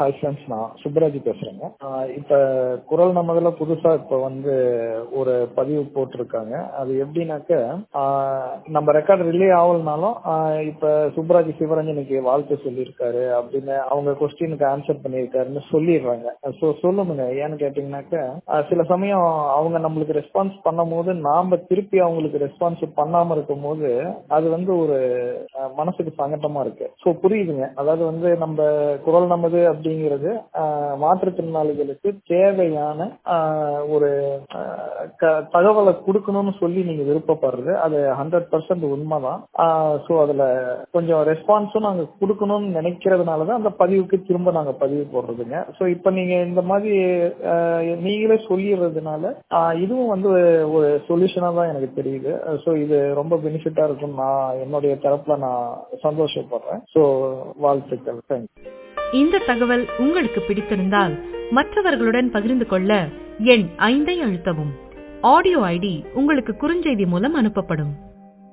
Hi friends, நான் சுப்ராஜ் பேசுறேங்க. இப்ப குரல் நமதுல புதுசா இப்ப வந்து ஒரு பதிவு போட்டிருக்காங்க. அது எப்படின்னாக்க, நம்ம ரெக்கார்ட் ரிலே ஆகலனாலும் இப்ப சுப்ராஜ் சிவரஞ்சனுக்கு வாழ்த்து சொல்லியிருக்காரு அப்படின்னு அவங்க கொஸ்டினுக்கு ஆன்சர் பண்ணியிருக்காருன்னு சொல்லிடுறாங்க. சொல்லுங்க. ஏன்னு கேட்டீங்கன்னாக்க, சில சமயம் அவங்க நம்மளுக்கு ரெஸ்பான்ஸ் பண்ணும் போது நாம திருப்பி அவங்களுக்கு ரெஸ்பான்ஸ் பண்ணாம இருக்கும் போது அது வந்து ஒரு மனசுக்கு சங்கடமா இருக்கு. புரியுதுங்க. அதாவது வந்து நம்ம குரல் நமது அப்படிங்கிறது மாற்றுத்திறனாளிகளுக்கு தேவையான ஒரு தகவலை கொடுக்கணும்னு சொல்லி நீங்க விருப்பப்படுறது அது 100% உண்மைதான். அதுல கொஞ்சம் ரெஸ்பான்ஸும் நாங்க கொடுக்கணும்னு நினைக்கிறதுனாலதான் அந்த பதிவுக்கு திரும்ப நாங்க பதிவு போடுறதுங்க. இப்ப நீங்க இந்த மாதிரி நீங்களே சொல்லிடுறதுனால இதுவும் வந்து ஒரு சொல்யூஷனா தான் எனக்கு தெரியுது. இது ரொம்ப பெனிஃபிட்டா இருக்கும். நான் என்னுடைய தரப்புல நான் சந்தோஷப்படுறேன். வாழ்த்துக்கள். தேங்க்யூ. இந்த தகவல் உங்களுக்கு பிடித்திருந்தால் மற்றவர்களுடன் பகிர்ந்து கொள்ள எண் 5 அழுத்தவும். ஆடியோ ஐடி உங்களுக்கு குறுஞ்செய்தி மூலம் அனுப்பப்படும்.